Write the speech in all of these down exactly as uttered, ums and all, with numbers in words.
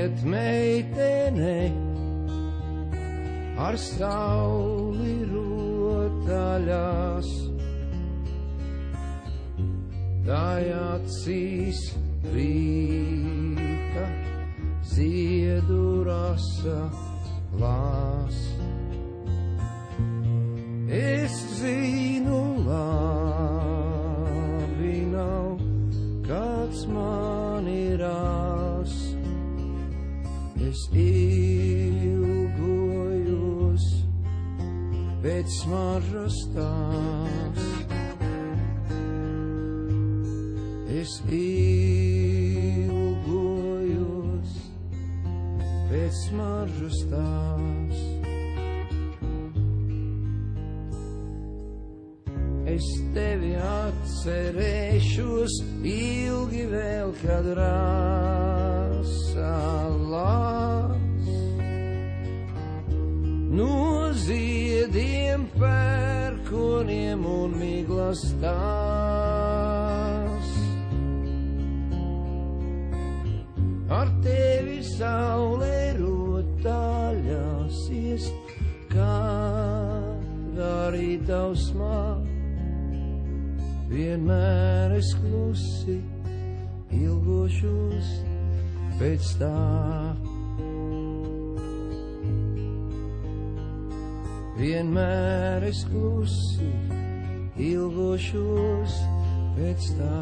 Iet meitene ar sauli rotaļās, tai acīs rīta ziedu rasa lās. Es zinu labi nav, kāds man irās. Es ilgojos pēc smaržas tās. Es ilgojos pēc smaržas tās. Es tevi atcerēšos ilgi vēl, kad rasa lās. No ziediem, pērkoniem un miglas tās. Ar tevi saulē rotaļāsies, kādā rīta ausmā. Vienmēr es klusi ilgošos pēc tā. Vienmēr es klusi ilgošos pēc tā.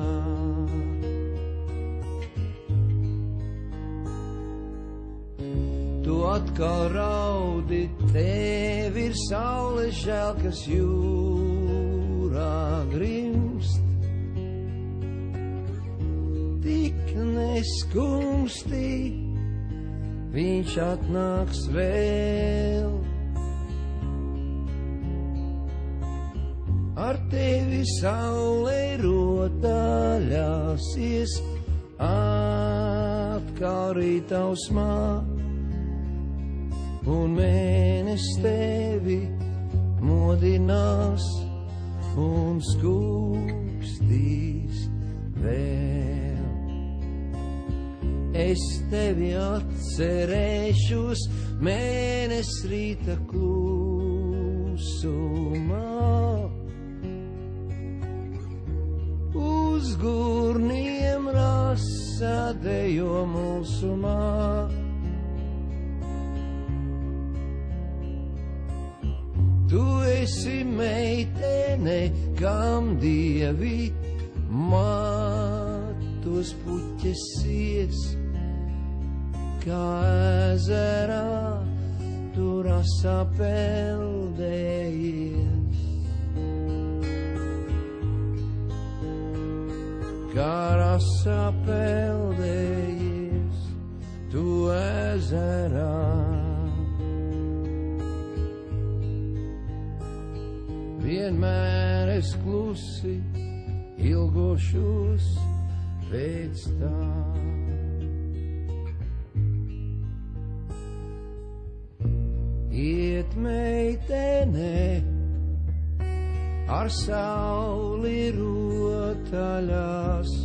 Tu atkal raudi, tev ir saule žēl, kas jūrā grimst. Tik neskumstī, viņš atnāks vēl. Ar tevi saule rotaļāsies, atkal rītausmā, un mēnes tevi modinās un skūpstīs vēl. Es tevi atcerēšos mēnes rīta klusumā. Uz gurniem rasa dejo mulsumā. Tu esi meitene, kam dievi matus puķes ies, kā ezerā tu rasā peldējies. Kā rasā peldējies tu ezerā. Vienmēr es klusi ilgošos pēc tā. Iet meitene ar sauli rotaļās,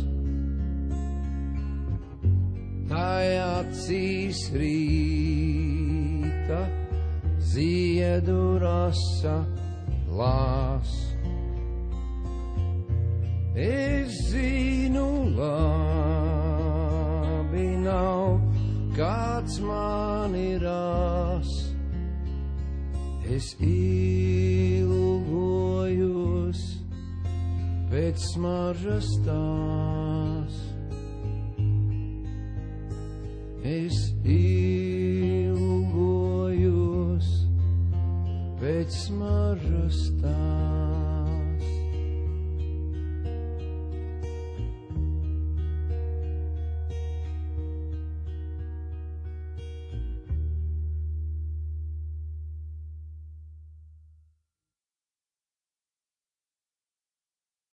tai acīs rīta ziedu rasa lās. Es zinu labi nav, kāds man irās. Es ilgojos pēc smaržas tās. Es ilgojos pēc smaržas tās.